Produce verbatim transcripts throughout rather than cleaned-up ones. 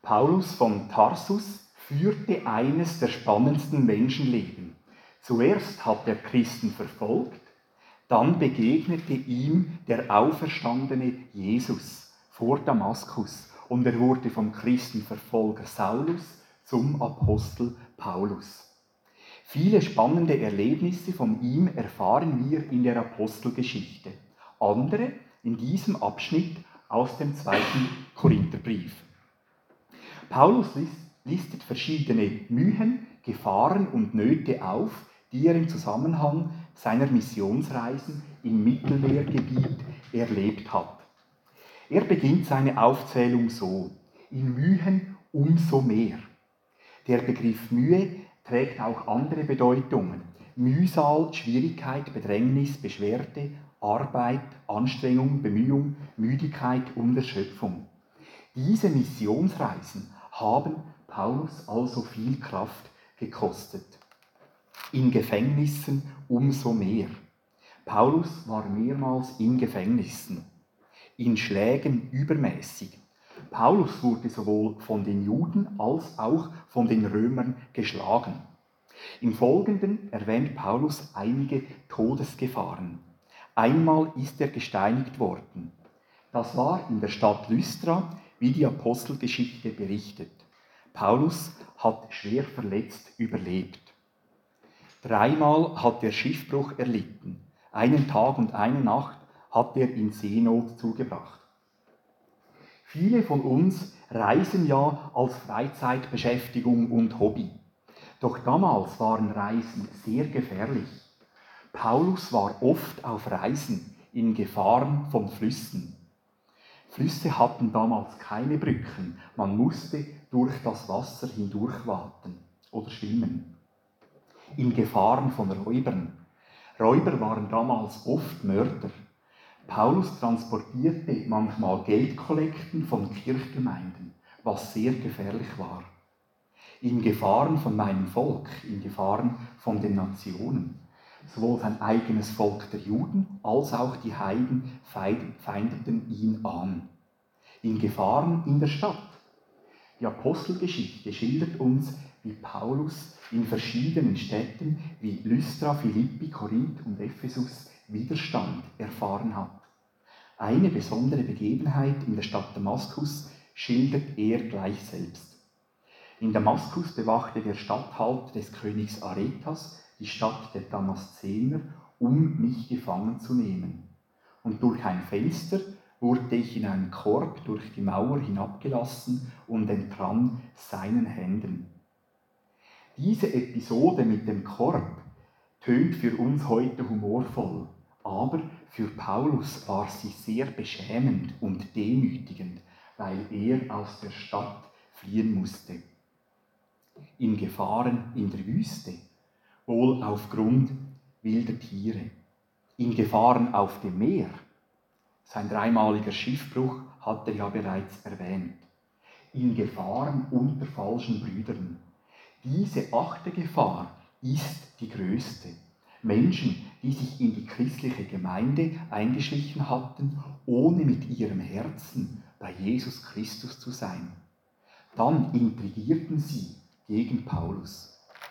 Paulus von Tarsus führte eines der spannendsten Menschenleben. Zuerst hat er Christen verfolgt, dann begegnete ihm der auferstandene Jesus vor Damaskus und er wurde vom Christenverfolger Saulus zum Apostel Paulus. Viele spannende Erlebnisse von ihm erfahren wir in der Apostelgeschichte, andere in diesem Abschnitt aus dem zweiten Korintherbrief. Paulus listet verschiedene Mühen, Gefahren und Nöte auf, die er im Zusammenhang seiner Missionsreisen im Mittelmeergebiet erlebt hat. Er beginnt seine Aufzählung so: in Mühen umso mehr. Der Begriff Mühe trägt auch andere Bedeutungen: Mühsal, Schwierigkeit, Bedrängnis, Beschwerde, Arbeit, Anstrengung, Bemühung, Müdigkeit und Erschöpfung. Diese Missionsreisen haben Paulus also viel Kraft gekostet. In Gefängnissen umso mehr. Paulus war mehrmals in Gefängnissen. In Schlägen übermäßig. Paulus wurde sowohl von den Juden als auch von den Römern geschlagen. Im Folgenden erwähnt Paulus einige Todesgefahren. Einmal ist er gesteinigt worden. Das war in der Stadt Lystra, wie die Apostelgeschichte berichtet. Paulus hat schwer verletzt überlebt. Dreimal hat er Schiffbruch erlitten. Einen Tag und eine Nacht hat er in Seenot zugebracht. Viele von uns reisen ja als Freizeitbeschäftigung und Hobby. Doch damals waren Reisen sehr gefährlich. Paulus war oft auf Reisen in Gefahren von Flüssen. Flüsse hatten damals keine Brücken, man musste durch das Wasser hindurchwaten oder schwimmen. In Gefahren von Räubern. Räuber waren damals oft Mörder. Paulus transportierte manchmal Geldkollekten von Kirchgemeinden, was sehr gefährlich war. In Gefahren von meinem Volk, in Gefahren von den Nationen. Sowohl sein eigenes Volk der Juden als auch die Heiden feindeten ihn an. In Gefahren in der Stadt. Die Apostelgeschichte schildert uns, wie Paulus in verschiedenen Städten wie Lystra, Philippi, Korinth und Ephesus Widerstand erfahren hat. Eine besondere Begebenheit in der Stadt Damaskus schildert er gleich selbst. In Damaskus bewachte der Statthalter des Königs Aretas die Stadt der Damaszener, um mich gefangen zu nehmen. Und durch ein Fenster wurde ich in einen Korb durch die Mauer hinabgelassen und entrann seinen Händen. Diese Episode mit dem Korb tönt für uns heute humorvoll, aber für Paulus war sie sehr beschämend und demütigend, weil er aus der Stadt fliehen musste. In Gefahren in der Wüste, wohl aufgrund wilder Tiere. In Gefahren auf dem Meer. Sein dreimaliger Schiffbruch hat er ja bereits erwähnt. In Gefahren unter falschen Brüdern. Diese achte Gefahr ist die größte. Menschen, die sich in die christliche Gemeinde eingeschlichen hatten, ohne mit ihrem Herzen bei Jesus Christus zu sein. Dann intrigierten sie gegen Paulus.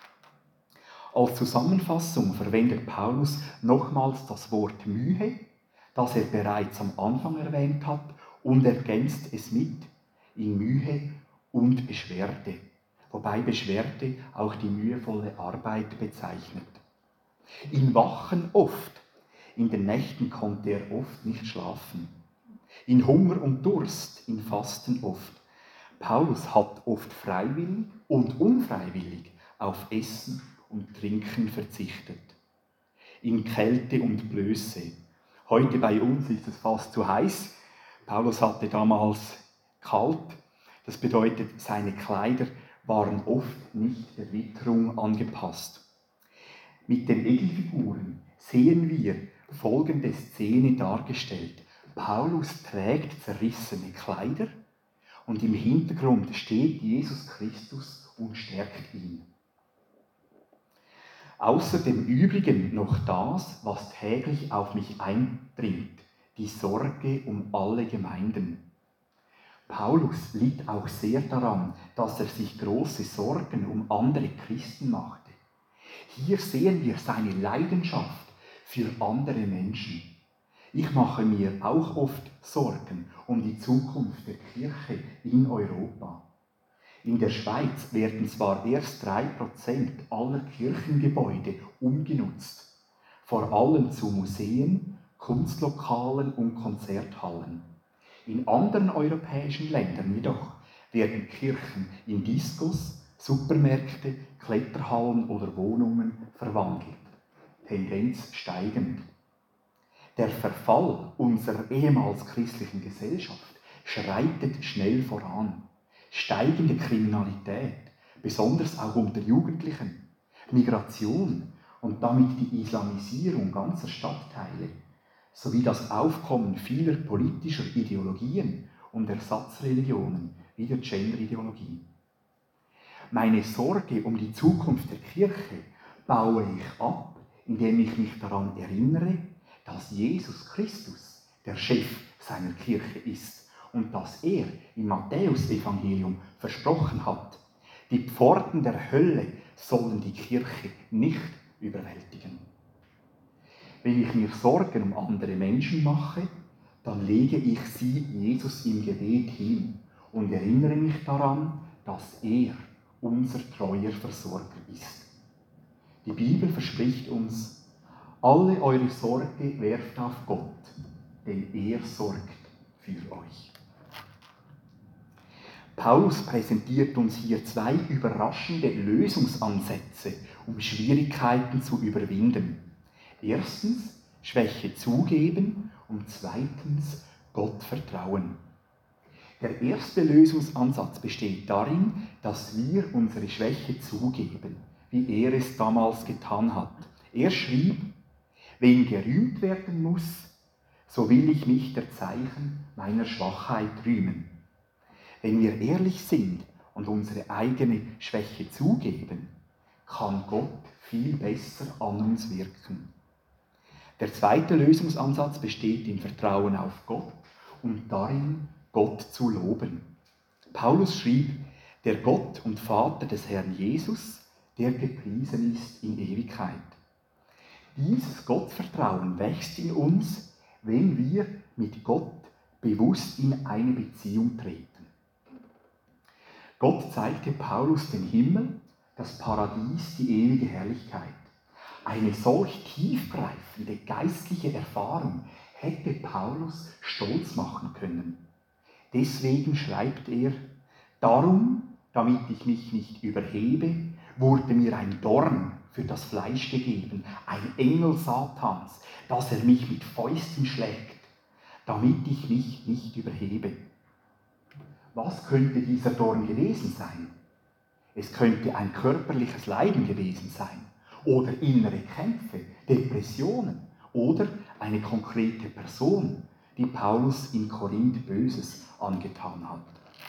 Als Zusammenfassung verwendet Paulus nochmals das Wort Mühe, das er bereits am Anfang erwähnt hat, und ergänzt es mit in Mühe und Beschwerde, wobei Beschwerde auch die mühevolle Arbeit bezeichnet. In Wachen oft, in den Nächten konnte er oft nicht schlafen. In Hunger und Durst, in Fasten oft. Paulus hat oft freiwillig und unfreiwillig auf Essen und Trinken verzichtet. In Kälte und Blöße. Heute bei uns ist es fast zu heiß. Paulus hatte damals kalt. Das bedeutet, seine Kleider waren oft nicht der Witterung angepasst. Mit den Egelfiguren sehen wir folgende Szene dargestellt. Paulus trägt zerrissene Kleider und im Hintergrund steht Jesus Christus und stärkt ihn. Außer dem Übrigen noch das, was täglich auf mich eindringt, die Sorge um alle Gemeinden. Paulus litt auch sehr daran, dass er sich große Sorgen um andere Christen machte. Hier sehen wir seine Leidenschaft für andere Menschen. Ich mache mir auch oft Sorgen um die Zukunft der Kirche in Europa. In der Schweiz werden zwar erst drei Prozent aller Kirchengebäude umgenutzt, vor allem zu Museen, Kunstlokalen und Konzerthallen. In anderen europäischen Ländern jedoch werden Kirchen in Diskos, Supermärkte, Kletterhallen oder Wohnungen verwandelt. Tendenz steigend. Der Verfall unserer ehemals christlichen Gesellschaft schreitet schnell voran. Steigende Kriminalität, besonders auch unter Jugendlichen, Migration und damit die Islamisierung ganzer Stadtteile, sowie das Aufkommen vieler politischer Ideologien und Ersatzreligionen wie der Genderideologie. Meine Sorge um die Zukunft der Kirche baue ich ab, indem ich mich daran erinnere, dass Jesus Christus der Chef seiner Kirche ist und dass er im Matthäusevangelium versprochen hat, die Pforten der Hölle sollen die Kirche nicht überwältigen. Wenn ich mir Sorgen um andere Menschen mache, dann lege ich sie Jesus im Gebet hin und erinnere mich daran, dass er unser treuer Versorger ist. Die Bibel verspricht uns, alle eure Sorge werft auf Gott, denn er sorgt für euch. Paulus präsentiert uns hier zwei überraschende Lösungsansätze, um Schwierigkeiten zu überwinden. Erstens Schwäche zugeben und zweitens Gott vertrauen. Der erste Lösungsansatz besteht darin, dass wir unsere Schwäche zugeben, wie er es damals getan hat. Er schrieb, wenn gerühmt werden muss, so will ich mich der Zeichen meiner Schwachheit rühmen. Wenn wir ehrlich sind und unsere eigene Schwäche zugeben, kann Gott viel besser an uns wirken. Der zweite Lösungsansatz besteht im Vertrauen auf Gott und darin, Gott zu loben. Paulus schrieb, der Gott und Vater des Herrn Jesus, der gepriesen ist in Ewigkeit. Dieses Gottvertrauen wächst in uns, wenn wir mit Gott bewusst in eine Beziehung treten. Gott zeigte Paulus den Himmel, das Paradies, die ewige Herrlichkeit. Eine solch tiefgreifende geistliche Erfahrung hätte Paulus stolz machen können. Deswegen schreibt er, darum, damit ich mich nicht überhebe, wurde mir ein Dorn für das Fleisch gegeben, ein Engel Satans, dass er mich mit Fäusten schlägt, damit ich mich nicht überhebe. Was könnte dieser Dorn gewesen sein? Es könnte ein körperliches Leiden gewesen sein oder innere Kämpfe, Depressionen oder eine konkrete Person, die Paulus in Korinth Böses angetan hat.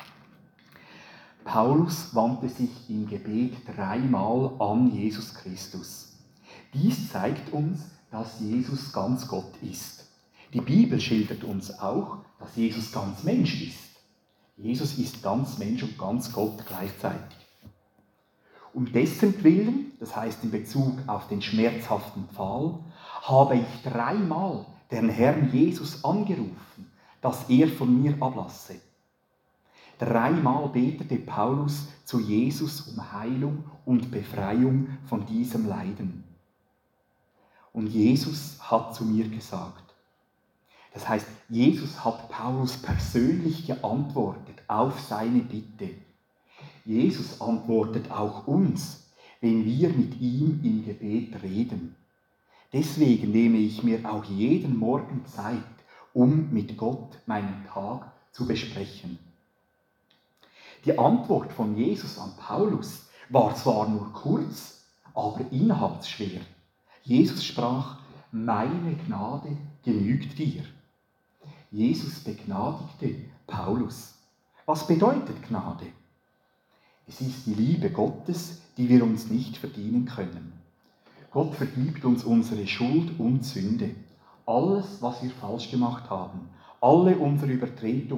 Paulus wandte sich im Gebet dreimal an Jesus Christus. Dies zeigt uns, dass Jesus ganz Gott ist. Die Bibel schildert uns auch, dass Jesus ganz Mensch ist. Jesus ist ganz Mensch und ganz Gott gleichzeitig. Um dessen Willen, das heißt in Bezug auf den schmerzhaften Pfahl, habe ich dreimal den Herrn Jesus angerufen, dass er von mir ablasse. Dreimal betete Paulus zu Jesus um Heilung und Befreiung von diesem Leiden. Und Jesus hat zu mir gesagt, das heißt, Jesus hat Paulus persönlich geantwortet auf seine Bitte. Jesus antwortet auch uns, wenn wir mit ihm im Gebet reden. Deswegen nehme ich mir auch jeden Morgen Zeit, um mit Gott meinen Tag zu besprechen. Die Antwort von Jesus an Paulus war zwar nur kurz, aber inhaltsschwer. Jesus sprach, meine Gnade genügt dir. Jesus begnadigte Paulus. Was bedeutet Gnade? Es ist die Liebe Gottes, die wir uns nicht verdienen können. Gott vergibt uns unsere Schuld und Sünde. Alles, was wir falsch gemacht haben, alle unsere Übertretungen,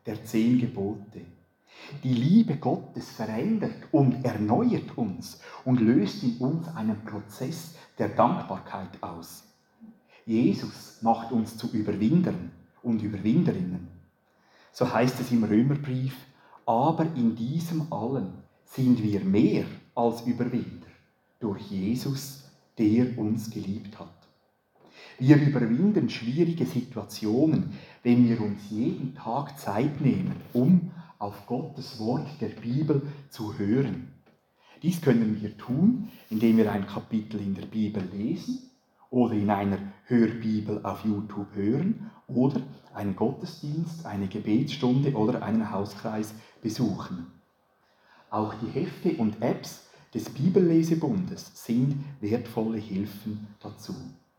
der zehn Gebote. Die Liebe Gottes verändert und erneuert uns und löst in uns einen Prozess der Dankbarkeit aus. Jesus macht uns zu Überwindern und Überwinderinnen. So heißt es im Römerbrief, aber in diesem allen sind wir mehr als Überwinder, durch Jesus, der uns geliebt hat. Wir überwinden schwierige Situationen, wenn wir uns jeden Tag Zeit nehmen, um auf Gottes Wort der Bibel zu hören. Dies können wir tun, indem wir ein Kapitel in der Bibel lesen oder in einer Hörbibel auf YouTube hören oder einen Gottesdienst, eine Gebetsstunde oder einen Hauskreis besuchen. Auch die Hefte und Apps des Bibellesebundes sind wertvolle Hilfen dazu.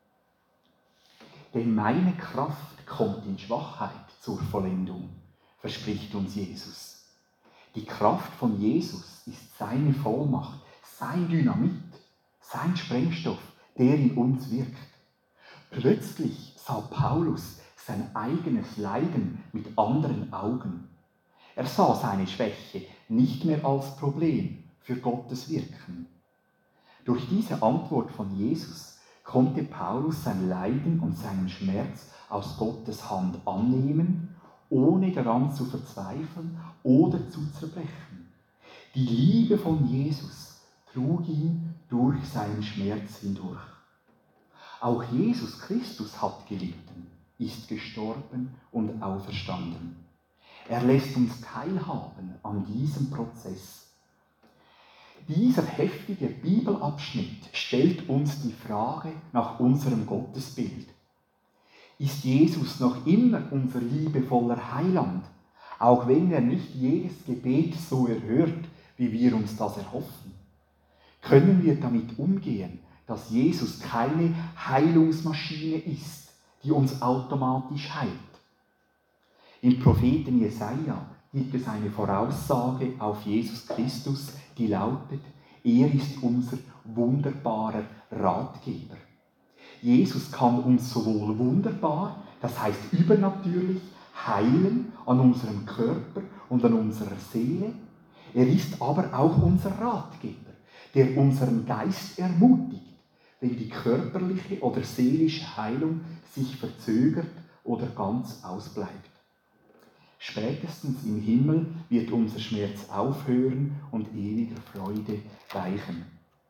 Denn meine Kraft kommt in Schwachheit zur Vollendung, verspricht uns Jesus. Die Kraft von Jesus ist seine Vollmacht, sein Dynamit, sein Sprengstoff, der in uns wirkt. Plötzlich sah Paulus sein eigenes Leiden mit anderen Augen. Er sah seine Schwäche nicht mehr als Problem für Gottes Wirken. Durch diese Antwort von Jesus konnte Paulus sein Leiden und seinen Schmerz aus Gottes Hand annehmen, ohne daran zu verzweifeln oder zu zerbrechen. Die Liebe von Jesus trug ihn durch seinen Schmerz hindurch. Auch Jesus Christus hat gelitten, ist gestorben und auferstanden. Er lässt uns teilhaben an diesem Prozess. Dieser heftige Bibelabschnitt stellt uns die Frage nach unserem Gottesbild. Ist Jesus noch immer unser liebevoller Heiland, auch wenn er nicht jedes Gebet so erhört, wie wir uns das erhoffen? Können wir damit umgehen, dass Jesus keine Heilungsmaschine ist, die uns automatisch heilt? Im Propheten Jesaja gibt es eine Voraussage auf Jesus Christus, die lautet, er ist unser wunderbarer Ratgeber. Jesus kann uns sowohl wunderbar, das heißt übernatürlich, heilen an unserem Körper und an unserer Seele. Er ist aber auch unser Ratgeber, der unseren Geist ermutigt, wenn die körperliche oder seelische Heilung sich verzögert oder ganz ausbleibt. Spätestens im Himmel wird unser Schmerz aufhören und ewiger Freude weichen.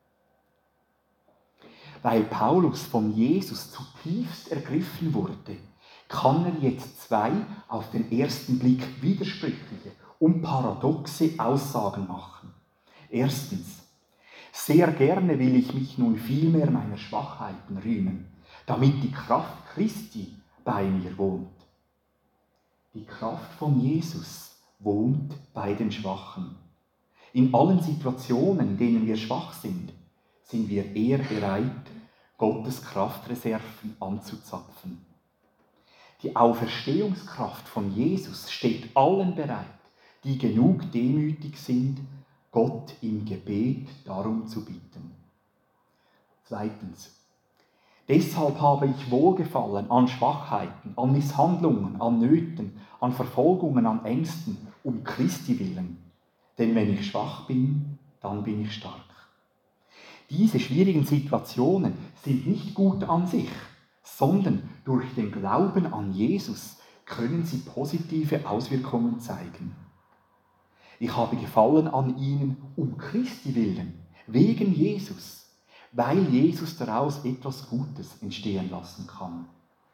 Weil Paulus von Jesus zutiefst ergriffen wurde, kann er jetzt zwei auf den ersten Blick widersprüchliche und paradoxe Aussagen machen. Erstens, sehr gerne will ich mich nun vielmehr meiner Schwachheiten rühmen, damit die Kraft Christi bei mir wohnt. Die Kraft von Jesus wohnt bei den Schwachen. In allen Situationen, in denen wir schwach sind, sind wir eher bereit, Gottes Kraftreserven anzuzapfen. Die Auferstehungskraft von Jesus steht allen bereit, die genug demütig sind, Gott im Gebet darum zu bitten. Zweitens. Deshalb habe ich Wohlgefallen an Schwachheiten, an Misshandlungen, an Nöten, an Verfolgungen, an Ängsten, um Christi willen. Denn wenn ich schwach bin, dann bin ich stark. Diese schwierigen Situationen sind nicht gut an sich, sondern durch den Glauben an Jesus können sie positive Auswirkungen zeigen. Ich habe Gefallen an ihnen um Christi willen, wegen Jesus, weil Jesus daraus etwas Gutes entstehen lassen kann.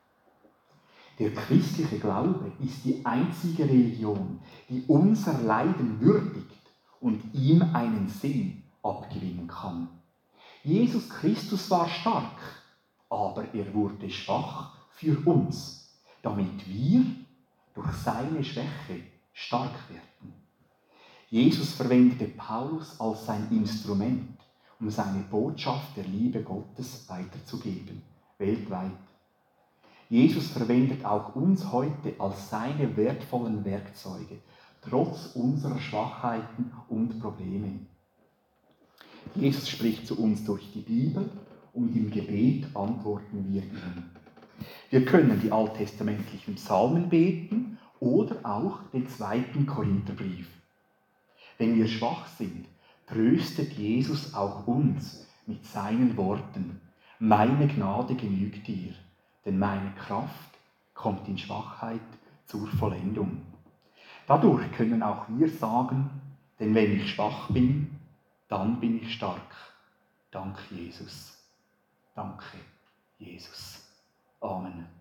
Der christliche Glaube ist die einzige Religion, die unser Leiden würdigt und ihm einen Sinn abgewinnen kann. Jesus Christus war stark, aber er wurde schwach für uns, damit wir durch seine Schwäche stark werden. Jesus verwendete Paulus als sein Instrument, um seine Botschaft der Liebe Gottes weiterzugeben, weltweit. Jesus verwendet auch uns heute als seine wertvollen Werkzeuge, trotz unserer Schwachheiten und Probleme. Jesus spricht zu uns durch die Bibel und im Gebet antworten wir ihm. Wir können die alttestamentlichen Psalmen beten Oder auch den zweiten Korintherbrief. Wenn wir schwach sind, tröstet Jesus auch uns mit seinen Worten: Meine Gnade genügt dir, denn meine Kraft kommt in Schwachheit zur Vollendung. Dadurch können auch wir sagen, denn wenn ich schwach bin, dann bin ich stark. Dank Jesus. Danke, Jesus. Amen.